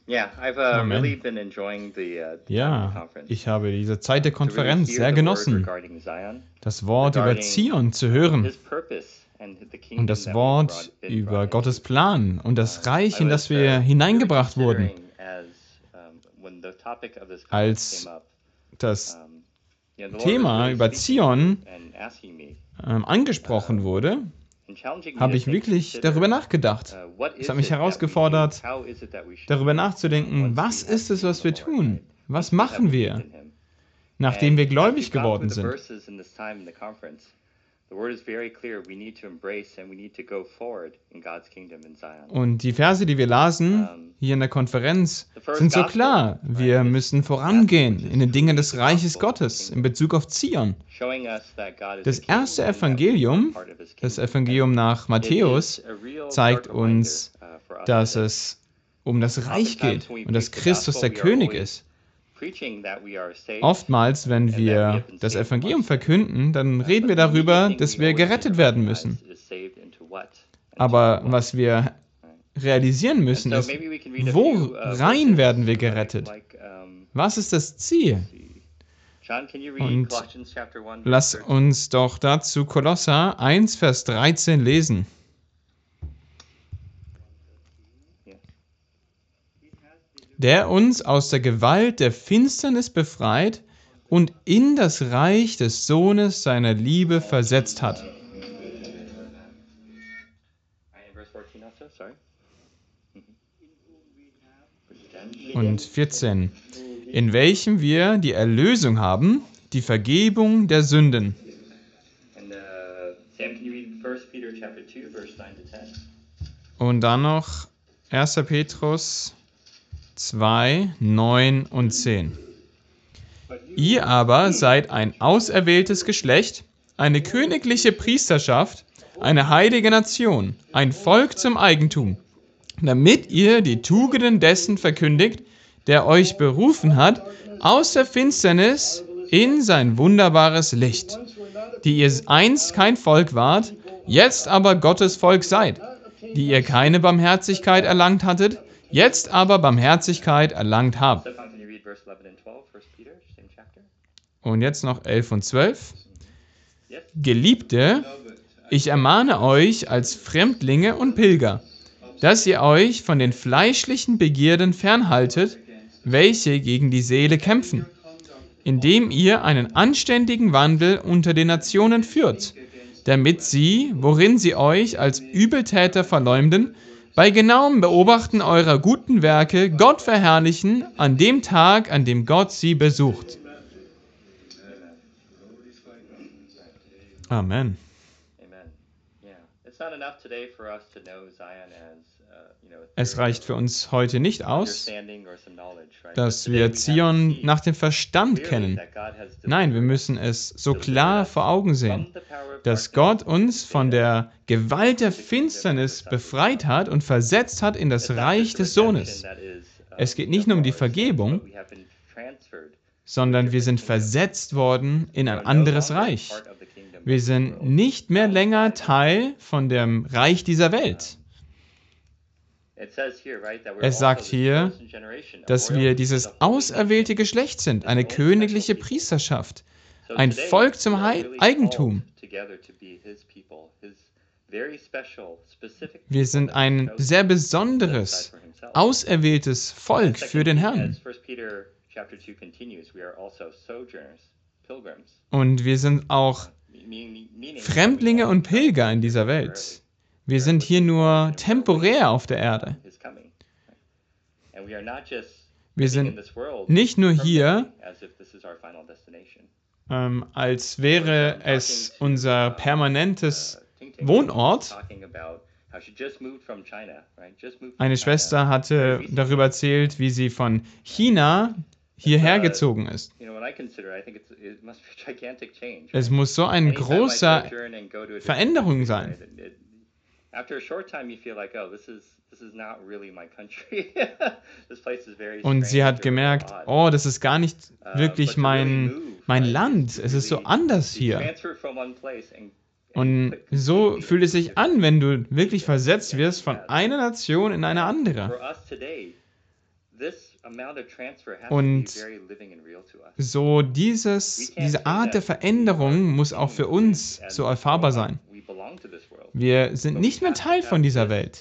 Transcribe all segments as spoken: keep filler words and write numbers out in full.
Amen. Ja, ich habe diese Zeit der Konferenz sehr genossen, das Wort über Zion zu hören und das Wort über Gottes Plan und das Reich, in das wir hineingebracht wurden. Als das Thema über Zion ähm, angesprochen wurde, habe ich wirklich darüber nachgedacht. Es hat mich herausgefordert, darüber nachzudenken, was ist es, was wir tun? Was machen wir, nachdem wir gläubig geworden sind? Und die Verse, die wir lasen hier in der Konferenz, sind so klar. Wir müssen vorangehen in den Dingen des Reiches Gottes in Bezug auf Zion. Das erste Evangelium, das Evangelium nach Matthäus, zeigt uns, dass es um das Reich geht und dass Christus der König ist. Oftmals, wenn wir das Evangelium verkünden, dann reden wir darüber, dass wir gerettet werden müssen. Aber was wir realisieren müssen, ist, worein werden wir gerettet? Was ist das Ziel? Und lass uns doch dazu Kolosser eins, Vers dreizehn lesen. Der uns aus der Gewalt der Finsternis befreit und in das Reich des Sohnes seiner Liebe versetzt hat. Und vierzehn. In welchem wir die Erlösung haben, die Vergebung der Sünden. Und dann noch erster Petrus zwei, neun und zehn. Ihr aber seid ein auserwähltes Geschlecht, eine königliche Priesterschaft, eine heilige Nation, ein Volk zum Eigentum, damit ihr die Tugenden dessen verkündigt, der euch berufen hat, aus der Finsternis in sein wunderbares Licht, die ihr einst kein Volk wart, jetzt aber Gottes Volk seid, die ihr keine Barmherzigkeit erlangt hattet, jetzt aber Barmherzigkeit erlangt habt. Und jetzt noch elf und zwölf. Geliebte, ich ermahne euch als Fremdlinge und Pilger, dass ihr euch von den fleischlichen Begierden fernhaltet, welche gegen die Seele kämpfen, indem ihr einen anständigen Wandel unter den Nationen führt, damit sie, worin sie euch als Übeltäter verleumden, bei genauem Beobachten eurer guten Werke Gott verherrlichen an dem Tag, an dem Gott sie besucht. Amen. Es reicht für uns heute nicht aus, dass wir Zion nach dem Verstand kennen. Nein, wir müssen es so klar vor Augen sehen, dass Gott uns von der Gewalt der Finsternis befreit hat und versetzt hat in das Reich des Sohnes. Es geht nicht nur um die Vergebung, sondern wir sind versetzt worden in ein anderes Reich. Wir sind nicht mehr länger Teil von dem Reich dieser Welt. Es sagt hier, dass wir dieses auserwählte Geschlecht sind, eine königliche Priesterschaft, ein Volk zum Eigentum. Wir sind ein sehr besonderes, auserwähltes Volk für den Herrn. Und wir sind auch Fremdlinge und Pilger in dieser Welt. Wir sind hier nur temporär auf der Erde. Wir sind nicht nur hier, ähm, als wäre es unser permanentes Wohnort. Eine Schwester hatte darüber erzählt, wie sie von China hierher gezogen ist. Es muss so eine große Veränderung sein. Und sie hat gemerkt, oh, das ist gar nicht wirklich mein, mein Land. Es ist so anders hier. Und so fühlt es sich an, wenn du wirklich versetzt wirst von einer Nation in eine andere. Und so dieses, diese Art der Veränderung muss auch für uns so erfahrbar sein. Wir sind nicht mehr Teil von dieser Welt.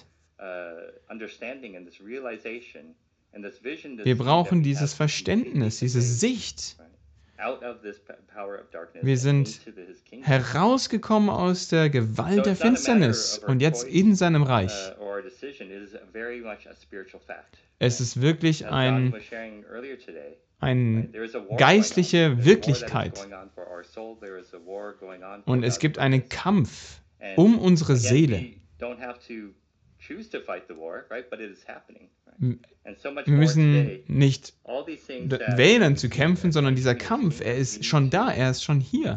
Wir brauchen dieses Verständnis, diese Sicht. Wir sind herausgekommen aus der Gewalt der Finsternis und jetzt in seinem Reich. Es ist wirklich ein, eine geistliche Wirklichkeit. Und es gibt einen Kampf um unsere Seele. Wir müssen nicht wählen zu kämpfen, sondern dieser Kampf, er ist schon da, er ist schon hier.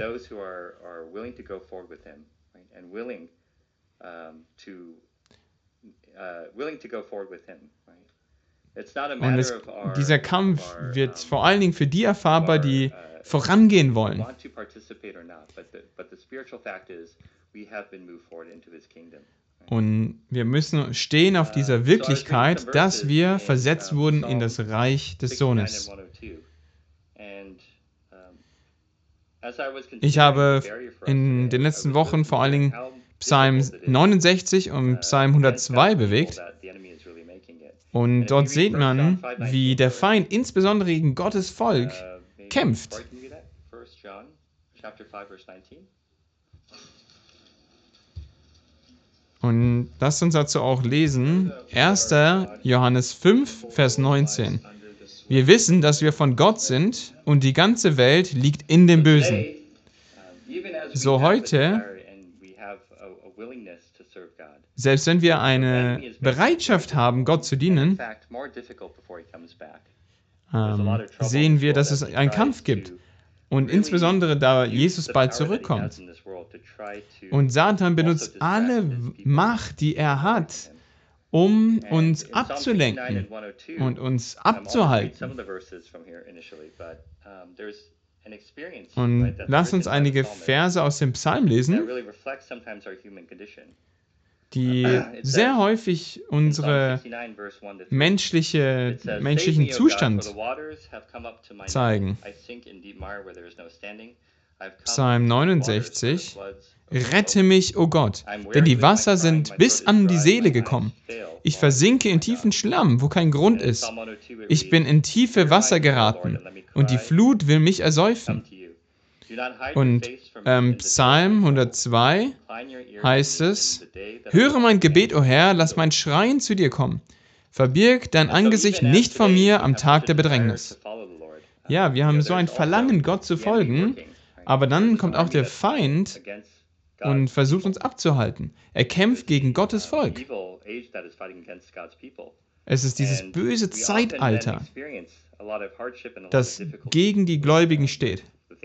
Und es, dieser Kampf wird vor allen Dingen für die erfahrbar, die vorangehen wollen. Und wir müssen stehen auf dieser Wirklichkeit, dass wir versetzt wurden in das Reich des Sohnes. Ich habe in den letzten Wochen vor allen Dingen Psalm neunundsechzig und Psalm hundertzwei bewegt. Und dort sieht man, wie der Feind, insbesondere gegen Gottes Volk, kämpft. Und lasst uns dazu auch lesen, erster Johannes fünf, Vers neunzehn. Wir wissen, dass wir von Gott sind und die ganze Welt liegt in dem Bösen. So heute, selbst wenn wir eine Bereitschaft haben, Gott zu dienen, ähm, sehen wir, dass es einen Kampf gibt. Und insbesondere, da Jesus bald zurückkommt. Und Satan benutzt alle Macht, die er hat, um uns abzulenken und uns abzuhalten. Und lass uns einige Verse aus dem Psalm lesen, die sehr häufig unsere menschliche, menschlichen Zustand zeigen. Psalm neunundsechzig. Rette mich, o Gott, denn die Wasser sind bis an die Seele gekommen. Ich versinke in tiefen Schlamm, wo kein Grund ist. Ich bin in tiefe Wasser geraten und die Flut will mich ersäufen. Und ähm, Psalm hundertzwei heißt es, höre mein Gebet, o Herr, lass mein Schreien zu dir kommen. Verbirg dein Angesicht nicht vor mir am Tag der Bedrängnis. Ja, wir haben so ein Verlangen, Gott zu folgen, aber dann kommt auch der Feind und versucht uns abzuhalten. Er kämpft gegen Gottes Volk. Es ist dieses böse Zeitalter, das gegen die Gläubigen steht.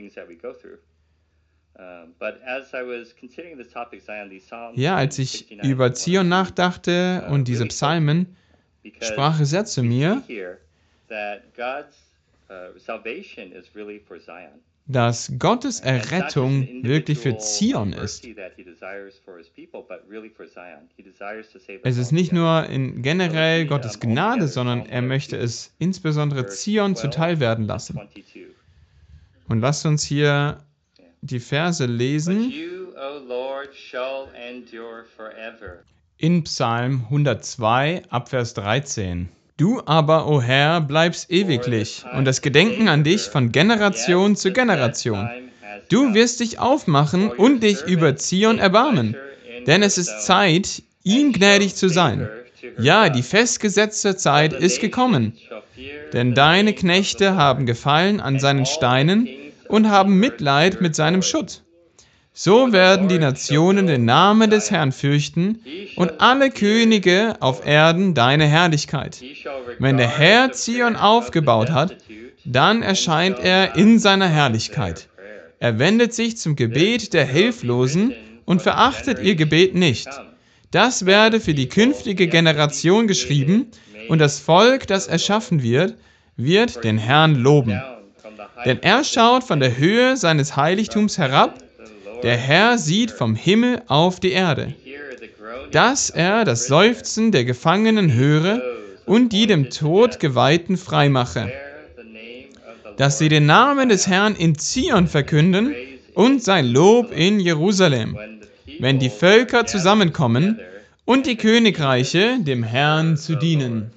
Ja, als ich über Zion nachdachte und diese Psalmen, sprach es sehr zu mir, dass Gottes Errettung wirklich für Zion ist. Es ist nicht nur in generell Gottes Gnade, sondern er möchte es insbesondere Zion zuteil werden lassen. Und lasst uns hier die Verse lesen in Psalm hundertzwei, Abvers dreizehn. Du aber, o Herr, bleibst ewiglich, und das Gedenken an dich von Generation zu Generation. Du wirst dich aufmachen und dich über Zion erbarmen, denn es ist Zeit, ihm gnädig zu sein. Ja, die festgesetzte Zeit ist gekommen, denn deine Knechte haben Gefallen an seinen Steinen und haben Mitleid mit seinem Schutt. So werden die Nationen den Namen des Herrn fürchten und alle Könige auf Erden deine Herrlichkeit. Wenn der Herr Zion aufgebaut hat, dann erscheint er in seiner Herrlichkeit. Er wendet sich zum Gebet der Hilflosen und verachtet ihr Gebet nicht. Das werde für die künftige Generation geschrieben, und das Volk, das erschaffen wird, wird den Herrn loben. Denn er schaut von der Höhe seines Heiligtums herab, der Herr sieht vom Himmel auf die Erde, dass er das Seufzen der Gefangenen höre und die dem Tod Geweihten freimache, dass sie den Namen des Herrn in Zion verkünden und sein Lob in Jerusalem, wenn die Völker zusammenkommen und die Königreiche dem Herrn zu dienen.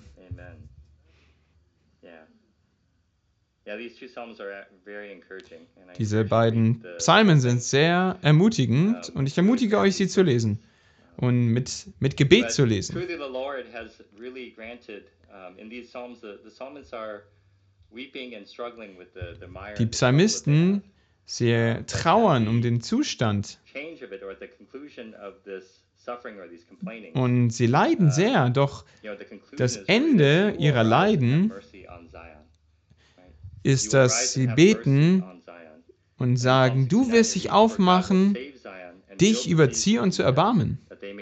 Diese beiden Psalmen sind sehr ermutigend und ich ermutige euch, sie zu lesen und mit, mit Gebet zu lesen. Die Psalmisten, sie trauern um den Zustand und sie leiden sehr, doch das Ende ihrer Leiden ist, dass sie beten und sagen, du wirst dich aufmachen, dich über Zion zu erbarmen.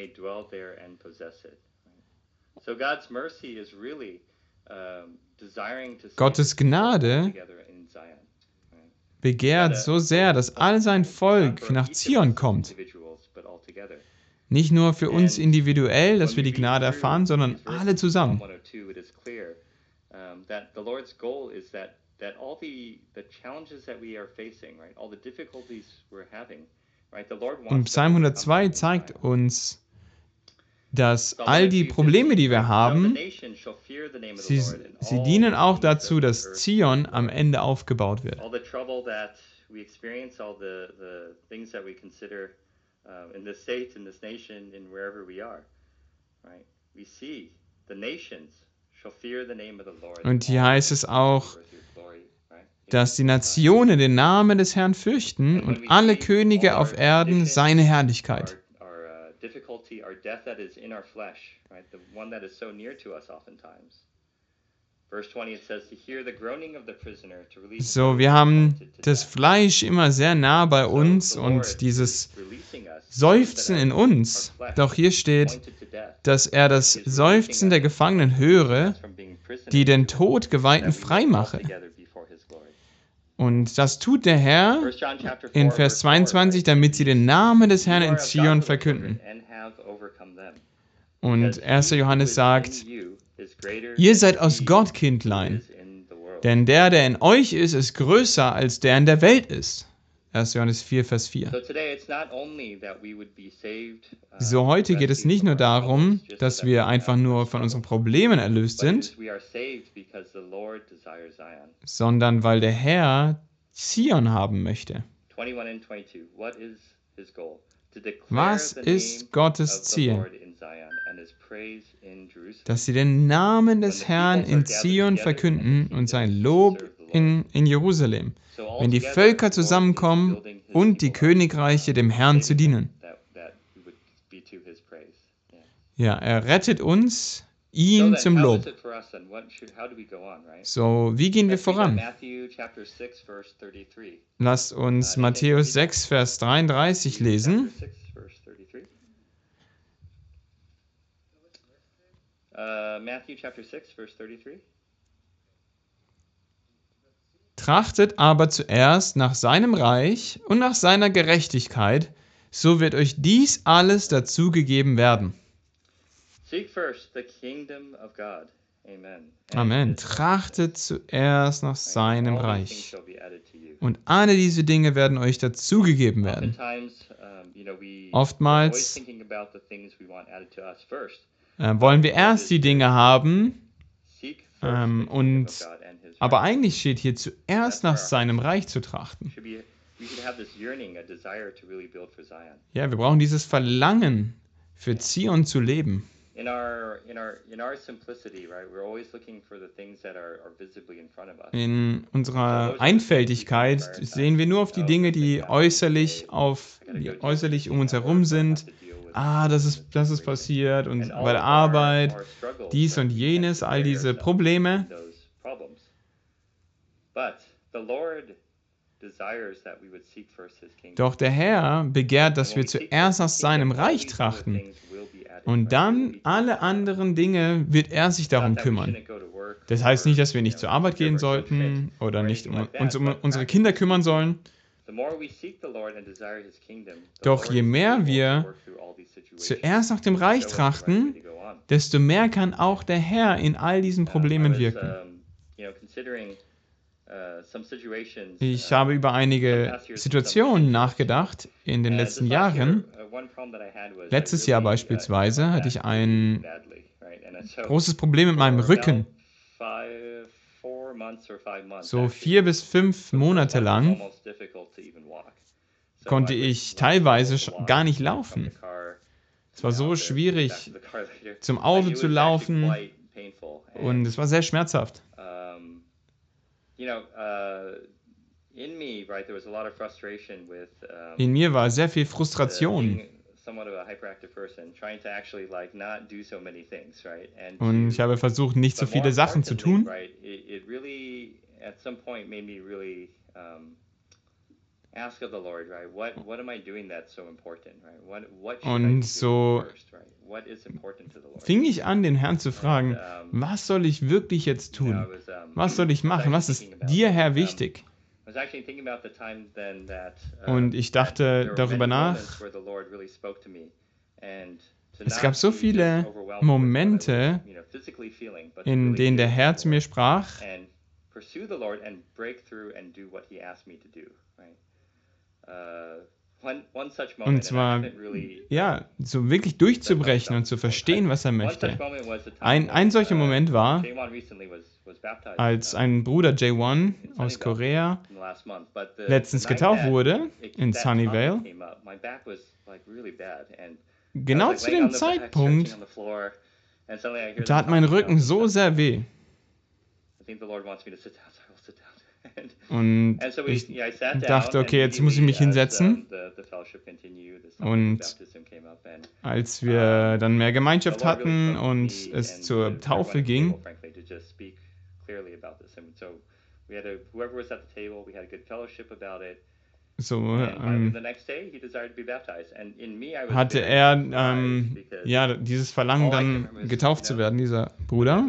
Gottes Gnade begehrt so sehr, dass all sein Volk nach Zion kommt. Nicht nur für uns individuell, dass wir die Gnade erfahren, sondern alle zusammen. Und Psalm hundertzwei zeigt uns, dass all die Probleme, die wir haben, sie, sie dienen auch dazu, dass Zion am Ende aufgebaut wird. Und hier heißt es auch, dass die Nationen den Namen des Herrn fürchten und alle Könige auf Erden seine Herrlichkeit. So, wir haben das Fleisch immer sehr nah bei uns und dieses Seufzen in uns. Doch hier steht, dass er das Seufzen der Gefangenen höre, die den Tod Geweihten freimache. Und das tut der Herr in Vers zweiundzwanzig, damit sie den Namen des Herrn in Zion verkünden. Und erster Johannes sagt, ihr seid aus Gott Kindlein, denn der, der in euch ist, ist größer als der in der Welt ist. erster Johannes vier, Vers vier. So, heute geht es nicht nur darum, dass wir einfach nur von unseren Problemen erlöst sind, sondern weil der Herr Zion haben möchte. Was ist Gottes Ziel? Dass sie den Namen des Herrn in Zion verkünden und sein Lob in, in Jerusalem, wenn die Völker zusammenkommen und die Königreiche dem Herrn zu dienen. Ja, er rettet uns, ihm zum Lob. So, wie gehen wir voran? Lasst uns Matthäus sechs, Vers dreiunddreißig lesen. Trachtet aber zuerst nach seinem Reich und nach seiner Gerechtigkeit, so wird euch dies alles dazugegeben werden. Amen. Trachtet zuerst nach seinem Reich. Und alle diese Dinge werden euch dazugegeben werden. Oftmals äh, wollen wir erst die Dinge haben, ähm, und, aber eigentlich steht hier zuerst nach seinem Reich zu trachten. Ja, wir brauchen dieses Verlangen, für Zion zu leben. In our, in our, in our simplicity, right? We're always looking for the things that are, are visibly in front of us. In unserer Einfältigkeit sehen wir nur auf die Dinge, die äußerlich auf, die äußerlich um uns herum sind. Ah, das ist, das ist passiert und bei der Arbeit, dies und jenes, all diese Probleme. Doch der Herr begehrt, dass wir zuerst nach seinem Reich trachten. Und dann alle anderen Dinge wird er sich darum kümmern. Das heißt nicht, dass wir nicht zur Arbeit gehen sollten oder nicht um, uns um unsere Kinder kümmern sollen. Doch je mehr wir zuerst nach dem Reich trachten, desto mehr kann auch der Herr in all diesen Problemen wirken. Ich habe über einige Situationen nachgedacht in den letzten Jahren. Letztes Jahr beispielsweise hatte ich ein großes Problem mit meinem Rücken. So vier bis fünf Monate lang konnte ich teilweise gar nicht laufen. Es war so schwierig, zum Auto zu laufen und es war sehr schmerzhaft. In mir war sehr viel Frustration. Und ich habe versucht, nicht so viele Sachen zu tun. Und so fing ich an, den Herrn zu fragen, was soll ich wirklich jetzt tun? Was soll ich machen? Was ist dir, Herr, wichtig? Und ich dachte darüber nach. Es gab so viele Momente, in denen der Herr zu mir sprach. Und zwar, ja, so wirklich durchzubrechen und zu verstehen, was er möchte. Ein, ein solcher Moment war, als ein Bruder J eins aus Korea letztens getauft wurde in Sunnyvale. Genau zu dem Zeitpunkt tat mein Rücken so sehr weh. Und ich dachte, okay, jetzt muss ich mich hinsetzen. Und als wir dann mehr Gemeinschaft hatten und es zur Taufe ging, so ähm, hatte er ähm, ja, dieses Verlangen, dann getauft zu werden, dieser Bruder.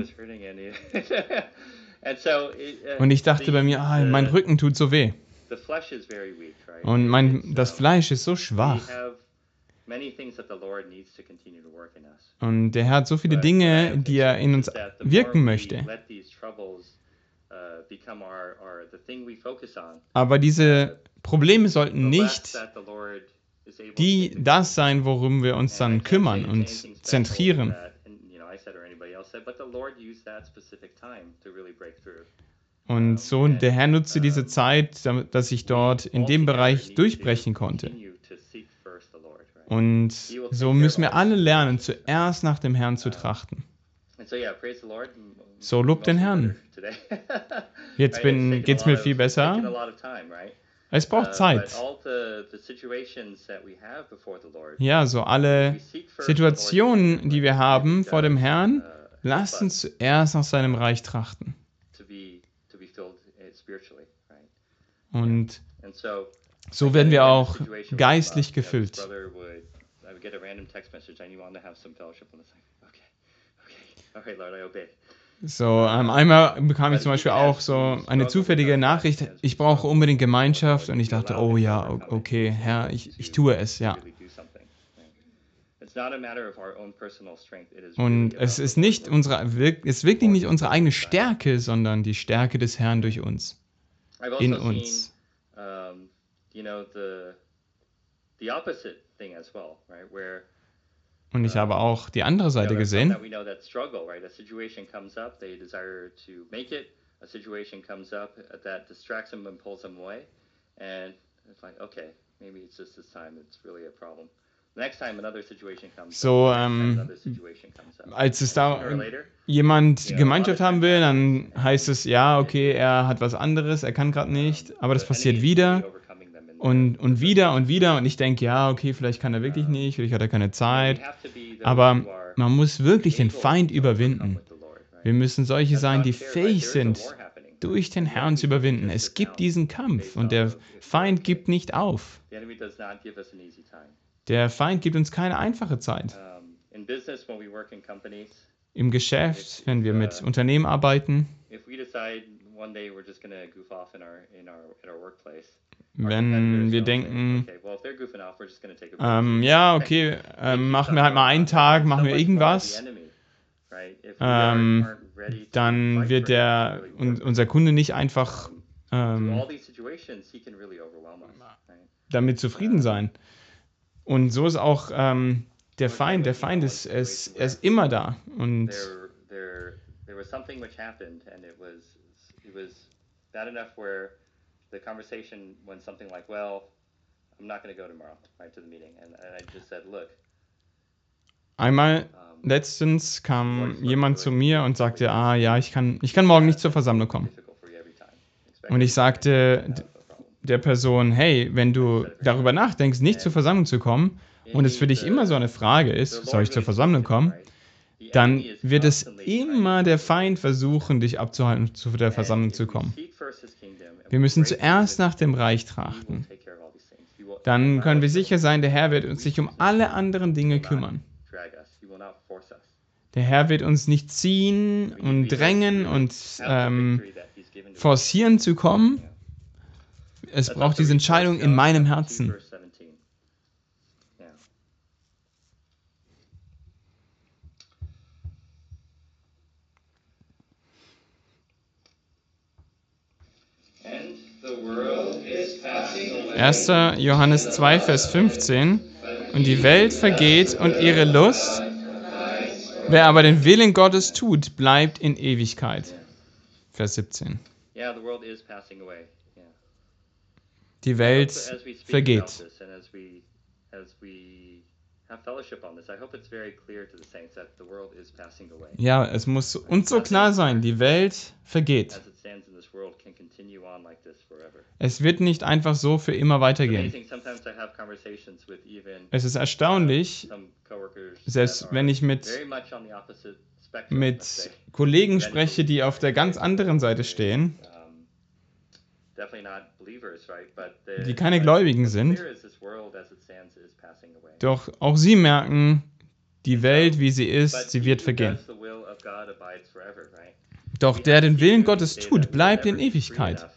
Und ich dachte bei mir, ah, mein Rücken tut so weh. Und mein, das Fleisch ist so schwach. Und der Herr hat so viele Dinge, die er in uns wirken möchte. Aber diese Probleme sollten nicht die, das sein, worum wir uns dann kümmern und zentrieren. Und so, der Herr nutzte diese Zeit, damit, dass ich dort in dem Bereich durchbrechen konnte. Und so müssen wir alle lernen, zuerst nach dem Herrn zu trachten. So, lobt den Herrn. Jetzt geht es mir viel besser. Es braucht Zeit. Ja, so alle Situationen, die wir haben vor dem Herrn, lasst uns zuerst nach seinem Reich trachten. Und so werden wir auch geistlich gefüllt. So, ähm, einmal bekam ich zum Beispiel auch so eine zufällige Nachricht, ich brauche unbedingt Gemeinschaft, und ich dachte, oh ja, okay, Herr, ich, ich tue es, ja. Und es ist nicht unsere, es ist wirklich nicht unsere eigene Stärke, sondern die Stärke des Herrn durch uns, in uns. Und ich habe auch die andere Seite gesehen. So, ähm, als es da jemand Gemeinschaft haben will, dann heißt es, ja, okay, er hat was anderes, er kann gerade nicht, aber das passiert wieder. Und, und wieder und wieder, und ich denke, ja, okay, vielleicht kann er wirklich nicht, vielleicht hat er keine Zeit, aber man muss wirklich den Feind überwinden. Wir müssen solche sein, die fähig sind, durch den Herrn zu überwinden. Es gibt diesen Kampf und der Feind gibt nicht auf. Der Feind gibt uns keine einfache Zeit. Im Geschäft, wenn wir mit Unternehmen arbeiten, Wenn wir denken, ähm, ja, okay, ähm, machen wir halt mal einen Tag, machen wir irgendwas, ähm, dann wird der, un, unser Kunde nicht einfach ähm, damit zufrieden sein. Und so ist auch ähm, der Feind. Der Feind ist, ist, er ist immer da. Und there there there was something which happened, and it was it was bad enough where the conversation went something like, well, I'm not going to go tomorrow, right, to the meeting, and, and I just said, look, einmal um, letztens kam jemand zu mir und sagte, ah ja, ich kann, ich kann morgen nicht zur Versammlung kommen. difficult for you every time. Und ich sagte d- der Person, hey, wenn du darüber nachdenkst, nicht zur Versammlung zu kommen und es für dich immer so eine Frage ist, soll ich zur Versammlung kommen, dann wird es immer der Feind versuchen, dich abzuhalten, zu der Versammlung zu kommen. Wir müssen zuerst nach dem Reich trachten. Dann können wir sicher sein, der Herr wird uns sich um alle anderen Dinge kümmern. Der Herr wird uns nicht ziehen und drängen und ähm, forcieren zu kommen. Es braucht diese Entscheidung in meinem Herzen. erster Johannes zwei, Vers fünfzehn. Und die Welt vergeht und ihre Lust. Wer aber den Willen Gottes tut, bleibt in Ewigkeit. Vers siebzehn. Yeah, the world is passing away. Yeah. Die Welt As we speak about vergeht. this and as we as we have fellowship on this, I hope it's very clear to the saints that the world is passing away. Ja, es muss uns so klar sein, die Welt vergeht. As it stands in this world can continue on like this forever. Es wird nicht einfach so für immer It's weitergehen. amazing. Sometimes I have conversations with even Es ist erstaunlich, some coworkers selbst that wenn are ich mit, very much on the opposite spectrum, let's mit say. Kollegen spreche, die auf der ganz anderen Seite stehen, Um, definitely not believers, right? But the, die keine but Gläubigen what's sind. clear is this world as it stands is passing away. Doch auch sie merken, die Welt, wie sie ist, But sie he wird who vergehen. does the will of God abides forever, right? Doch der den Willen Gottes tut, bleibt in Ewigkeit.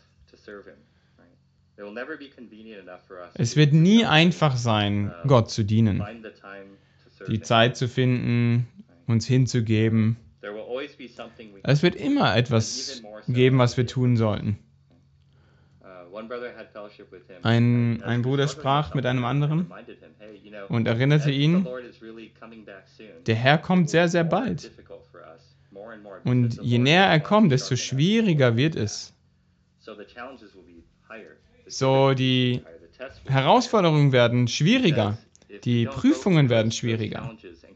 Es wird nie einfach sein, Gott zu dienen, die Zeit zu finden, uns hinzugeben. Es wird immer etwas geben, was wir tun sollten. Ein, ein Bruder sprach mit einem anderen und erinnerte ihn, der Herr kommt sehr, sehr bald. Und je näher er kommt, desto schwieriger wird es. So, die Herausforderungen werden schwieriger, die Prüfungen werden schwieriger.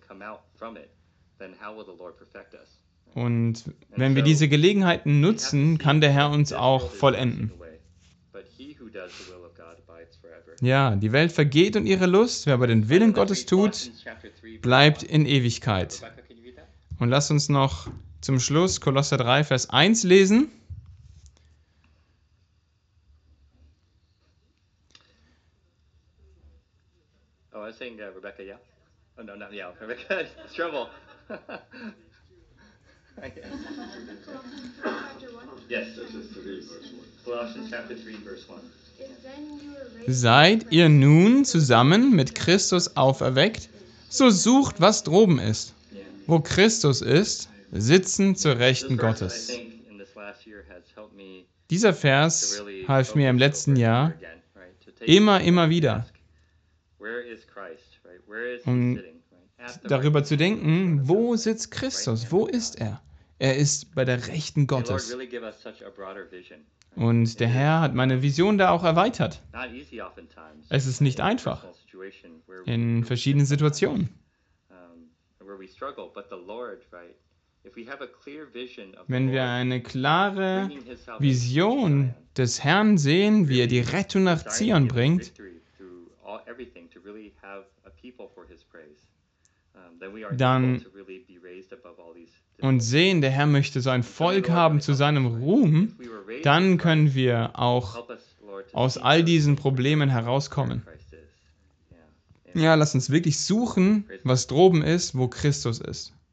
Und wenn wir diese Gelegenheiten nutzen, kann der Herr uns auch vollenden. Ja, die Welt vergeht und ihre Lust, wer aber den Willen Gottes tut, bleibt in Ewigkeit. Und lasst uns noch zum Schluss Kolosser drei, Vers eins lesen. Oh, I was saying uh, Rebecca, yeah? Oh, no, not yeah. Rebecca, it's trouble. Yes. Colossians chapter three, verse one. Seid ihr nun zusammen mit Christus auferweckt, so sucht, was droben ist, wo Christus ist, sitzen zur Rechten Gottes. Dieser Vers half mir im letzten Jahr immer, immer wieder, um darüber zu denken, wo sitzt Christus, wo ist er? Er ist bei der Rechten Gottes. Und der Herr hat meine Vision da auch erweitert. Es ist nicht einfach in verschiedenen Situationen. Wenn wir eine klare Vision des Herrn sehen, wie er die Rettung nach Zion bringt, dann und sehen, der Herr möchte so ein Volk haben zu seinem Ruhm, dann können wir auch aus all diesen Problemen herauskommen. Ja, lass uns wirklich suchen, was droben ist, wo Christus ist.